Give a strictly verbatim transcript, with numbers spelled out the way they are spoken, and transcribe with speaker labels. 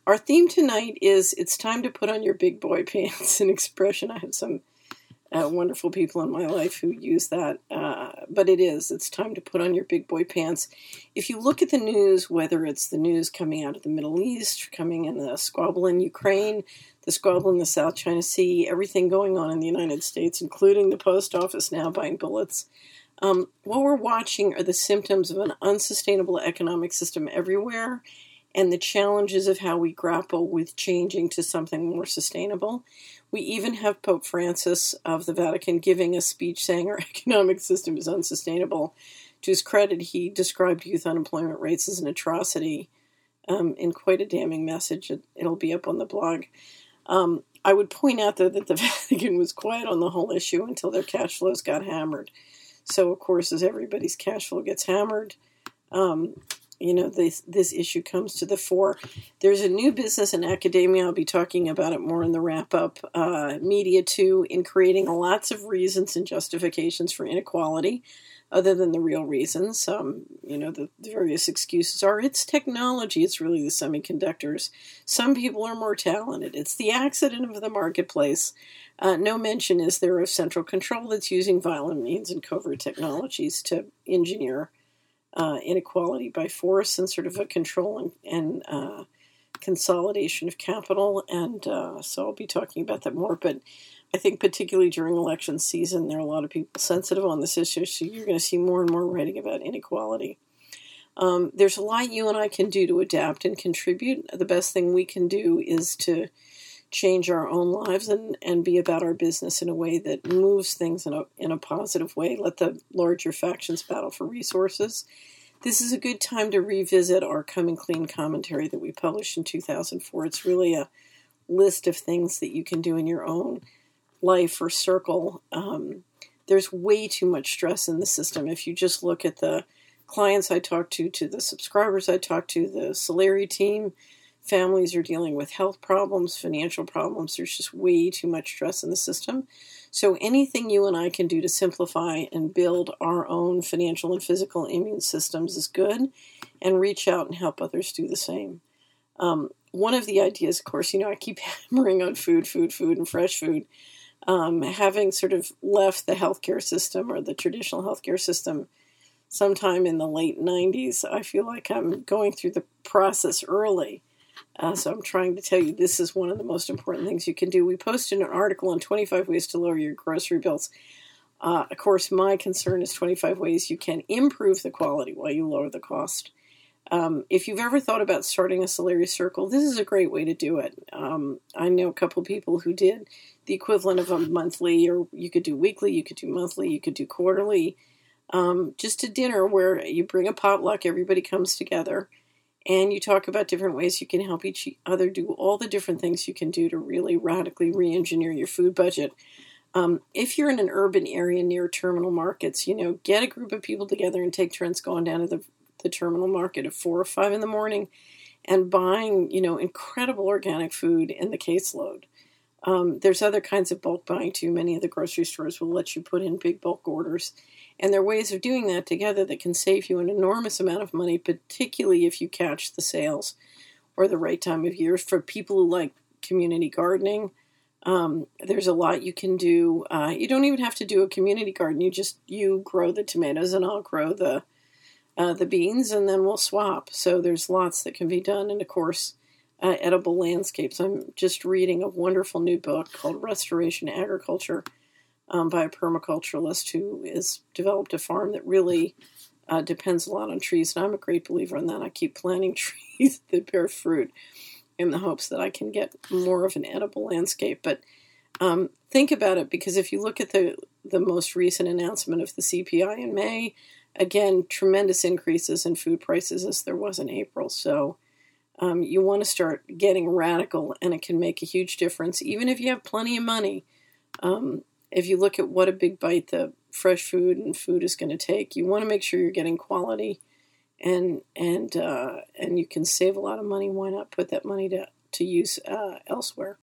Speaker 1: Our theme tonight is it's time to put on your big boy pants, an expression. I have some uh, wonderful people in my life who use that, uh, but it is. It's time to put on your big boy pants. If you look at the news, whether it's the news coming out of the Middle East, coming in the squabble in Ukraine, the squabble in the South China Sea, everything going on in the United States, including the post office now buying bullets, um, what we're watching are the symptoms of an unsustainable economic system everywhere, and the challenges of how we grapple with changing to something more sustainable. We even have Pope Francis of the Vatican giving a speech saying our economic system is unsustainable. To his credit, he described youth unemployment rates as an atrocity um, in quite a damning message. It, it'll be up on the blog. Um, I would point out, though, that the Vatican was quiet on the whole issue until their cash flows got hammered. So, of course, as everybody's cash flow gets hammered, um, you know, this this issue comes to the fore. There's a new business in academia. I'll be talking about it more in the wrap-up. Uh, media, too, in creating lots of reasons and justifications for inequality, other than the real reasons. Um, you know, the, the various excuses are, it's technology. It's really the semiconductors. Some people are more talented. It's the accident of the marketplace. Uh, no mention is there of central control that's using violent means and covert technologies to engineer Uh, inequality by force and sort of a control and, and uh, consolidation of capital. And uh, so I'll be talking about that more. But I think particularly during election season, there are a lot of people sensitive on this issue. So you're going to see more and more writing about inequality. Um, there's a lot you and I can do to adapt and contribute. The best thing we can do is to change our own lives and, and be about our business in a way that moves things in a in a positive way. Let the larger factions battle for resources. This is a good time to revisit our Coming Clean commentary that we published in two thousand four. It's really a list of things that you can do in your own life or circle. Um, there's way too much stress in the system. If you just look at the clients I talk to, to the subscribers I talk to, the Solari team, families are dealing with health problems, financial problems. There's just way too much stress in the system. So anything you and I can do to simplify and build our own financial and physical immune systems is good, and reach out and help others do the same. Um, one of the ideas, of course, you know, I keep hammering on food, food, food, and fresh food. Um, having sort of left the healthcare system or the traditional healthcare system sometime in the late nineties, I feel like I'm going through the process early. Uh, so I'm trying to tell you this is one of the most important things you can do. We posted an article on twenty-five ways to lower your grocery bills. Uh, of course, my concern is twenty-five ways you can improve the quality while you lower the cost. Um, if you've ever thought about starting a Solari Circle, this is a great way to do it. Um, I know a couple people who did the equivalent of a monthly, or you could do weekly, you could do monthly, you could do quarterly. Um, just a dinner where you bring a potluck, everybody comes together, and you talk about different ways you can help each other do all the different things you can do to really radically re-engineer your food budget. Um, if you're in an urban area near terminal markets, you know, get a group of people together and take turns going down to the, the terminal market at four or five in the morning and buying, you know, incredible organic food in the caseload. Um, there's other kinds of bulk buying too. Many of the grocery stores will let you put in big bulk orders. And there are ways of doing that together that can save you an enormous amount of money, particularly if you catch the sales or the right time of year. For people who like community gardening, um, there's a lot you can do. Uh, you don't even have to do a community garden. You just, you grow the tomatoes and I'll grow the uh, the beans, and then we'll swap. So there's lots that can be done. And of course, uh, edible landscapes. I'm just reading a wonderful new book called Restoration Agriculture, Um, by a permaculturalist who has developed a farm that really uh, depends a lot on trees. And I'm a great believer in that. I keep planting trees that bear fruit in the hopes that I can get more of an edible landscape. But um, think about it, because if you look at the, the most recent announcement of the C P I in May, again, tremendous increases in food prices as there was in April. So um, you want to start getting radical, and it can make a huge difference, even if you have plenty of money. Um, If you look at what a big bite the fresh food and food is going to take, you want to make sure you're getting quality, and and uh, and you can save a lot of money. Why not put that money to to use uh, elsewhere?